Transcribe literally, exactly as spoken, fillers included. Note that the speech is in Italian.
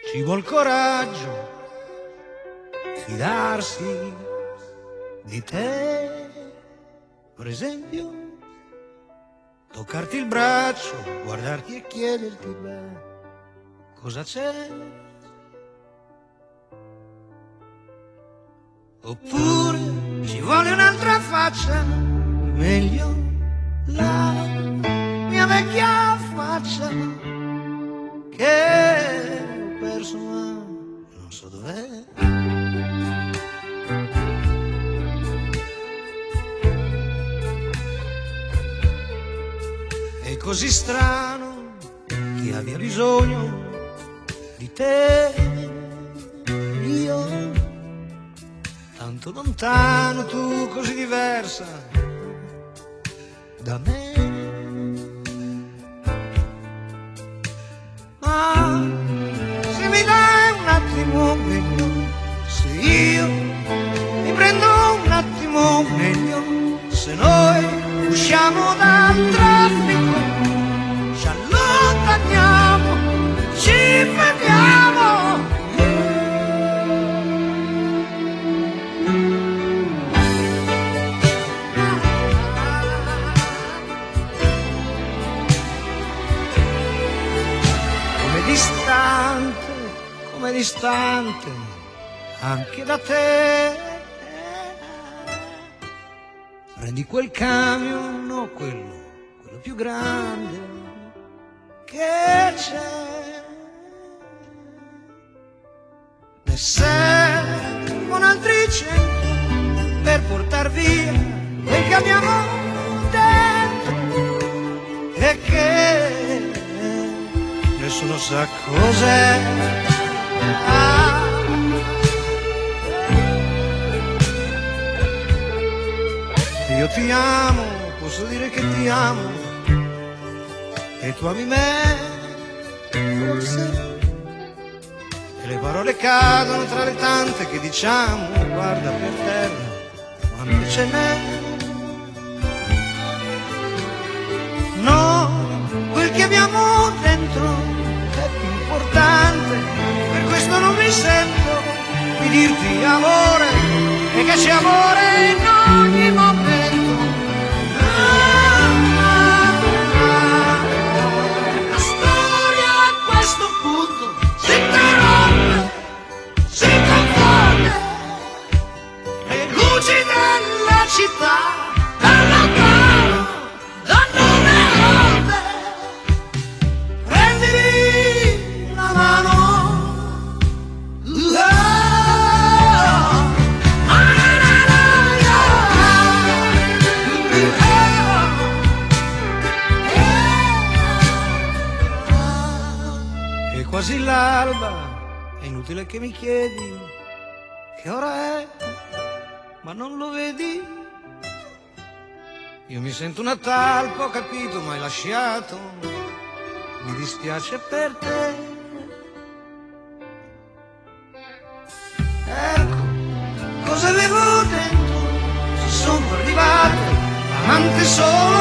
Ci vuol coraggio, fidarsi di te, per esempio, toccarti il braccio, guardarti e chiederti, beh, cosa c'è? Oppure ci vuole un'altra faccia, meglio la mia vecchia faccia, che ho perso ma non so dov'è. È così strano che abbia bisogno di te, io tanto lontano, tu così diversa da me. Ma se mi dai un attimo meglio, se io mi prendo un attimo meglio, se noi usciamo dal traffico, ci allontaniamo, ci fermiamo. Come distante, come distante, anche da te. Prendi quel camion, no quello, quello più grande che c'è. Ne servono altri cento per portar via quel che abbiamo dentro e che nessuno sa cos'è. Ah. Io ti amo, posso dire che ti amo, e tu ami me, forse. E le parole cadono tra le tante che diciamo, guarda per terra, quante ce n'è. No, quel che abbiamo dentro è più importante, per questo non mi sento di dirti amore, e che c'è amore in ogni momento. Città, da lontano, danno le onde, prendimi la mano, uh, è quasi l'alba, è inutile che mi chiedi che ora è, ma non lo vedi? Io mi sento una talpa, ho capito, ma hai lasciato, mi dispiace per te. Ecco, cosa avevo dentro, se sono arrivato, amante solo